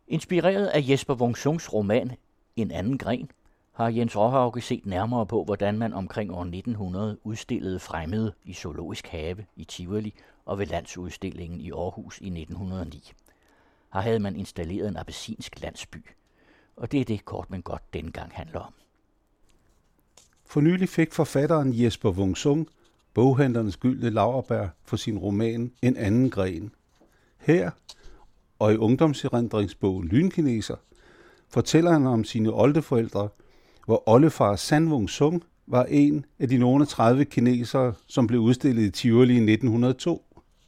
Inspireret af Jesper Wung-Sungs roman En anden gren, har Jens Råhauke set nærmere på, hvordan man omkring år 1900 udstillede fremmede i Zoologisk Have i Tivoli og ved Landsudstillingen i Aarhus i 1909. Her havde man installeret en abessinsk landsby, og det er det kort men godt dengang handler om. For nylig fik forfatteren Jesper Wung-Sung boghandlernes gyldne laurbær for sin roman En anden gren. Her, og i ungdomserindringsbogen Lynkineser, fortæller han om sine oldeforældre, hvor oldefar San Wung-Sung var en af de nogle 30 kinesere, som blev udstillet i Tivoli i 1902.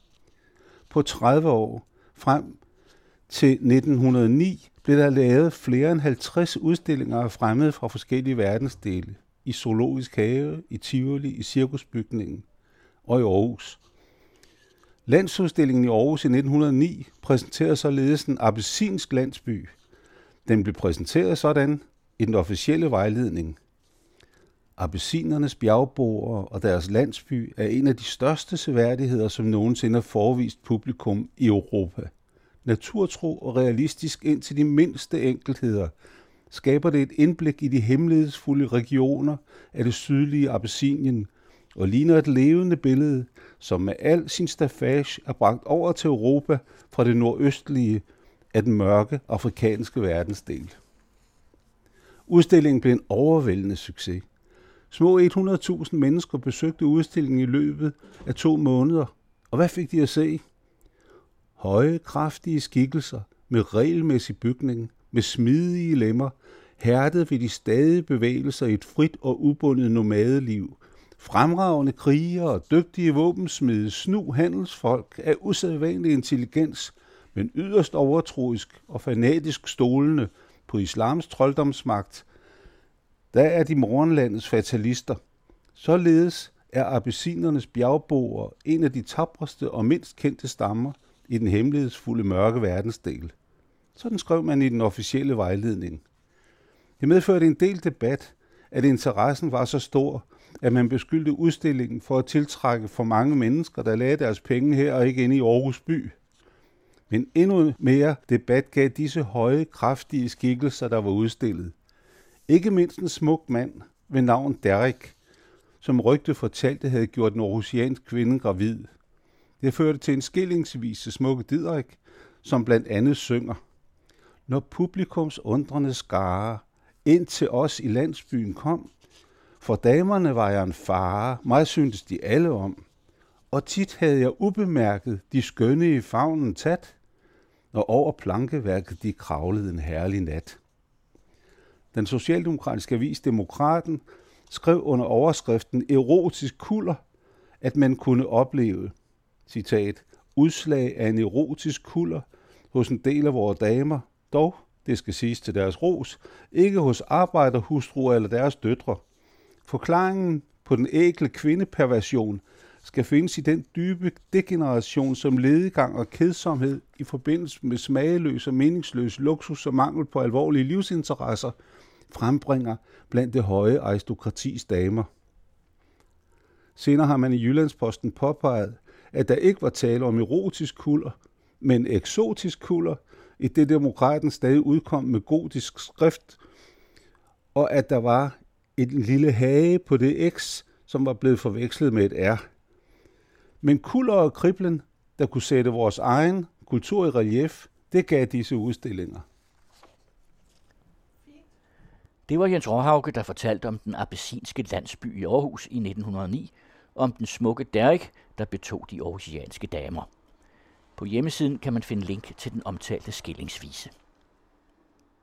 På 30 år, frem til 1909, blev der lavet flere end 50 udstillinger af fremmede fra forskellige verdensdele i Zoologisk Have, i Tivoli, i Cirkusbygningen og i Aarhus. Landsudstillingen i Aarhus i 1909 præsenterede således en abessinsk landsby. Den blev præsenteret sådan i den officielle vejledning. Abessinernes bjergboere og deres landsby er en af de største seværdigheder, som nogensinde har forevist publikum i Europa. Naturtro og realistisk ind til de mindste enkeltheder skaber det et indblik i de hemmelighedsfulde regioner af det sydlige Abessinien og ligner et levende billede, som med al sin staffage er bragt over til Europa fra det nordøstlige af den mørke afrikanske verdensdel. Udstillingen blev en overvældende succes. Små 100.000 mennesker besøgte udstillingen i løbet af 2 måneder. Og hvad fik de at se? Høje, kraftige skikkelser med regelmæssig bygning, med smidige lemmer, hærdet ved de stadige bevægelser i et frit og ubundet nomadeliv. Fremragende krigere og dygtige våbensmede, snu handelsfolk af usædvanlig intelligens, men yderst overtroisk og fanatisk stolende på islams trolddomsmagt. Der er de morgenlandets fatalister. Således er abessinernes bjergboere en af de tapreste og mindst kendte stammer i den hemmelighedsfulde mørke verdensdel. Sådan skrev man i den officielle vejledning. Det medførte en del debat, at interessen var så stor, at man beskyldte udstillingen for at tiltrække for mange mennesker, der lagde deres penge her og ikke inde i Aarhus by. Men endnu mere debat gav disse høje, kraftige skikkelser, der var udstillet. Ikke mindst en smuk mand ved navn Derek, som rygte fortalte havde gjort en aarhusiansk kvinde gravid. Det førte til en skillingsvis smukke Didrik, som blandt andet synger: Når publikums undrende skare ind til os i landsbyen kom, for damerne var jeg en fare, mig syntes de alle om, og tit havde jeg ubemærket de skønne i favnen tat, når over plankeværket de kravlede en herlig nat. Den socialdemokratiske avis Demokraten skrev under overskriften Erotisk kulder, at man kunne opleve, citat, udslag af en erotisk kulder hos en del af vores damer, dog, det skal siges til deres ros, ikke hos arbejderhustruer eller deres døtre. Forklaringen på den ækle kvindeperversion skal findes i den dybe degeneration, som lediggang og kedsomhed i forbindelse med smageløs og meningsløs luksus og mangel på alvorlige livsinteresser frembringer blandt det høje aristokratis damer. Senere har man i Jyllandsposten påpeget, at der ikke var tale om erotisk kulder, men eksotisk kulder, i det Demokraten stadig udkom med gotisk skrift, og at der var en lille hage på det X, som var blevet forvekslet med et R. Men kulder og kriblen, der kunne sætte vores egen kultur i relief, det gav disse udstillinger. Det var Jens Råhauke, der fortalte om den abessinske landsby i Aarhus i 1909, og om den smukke Derek, der betog de aarhusianske damer. På hjemmesiden kan man finde link til den omtalte skillingsvise.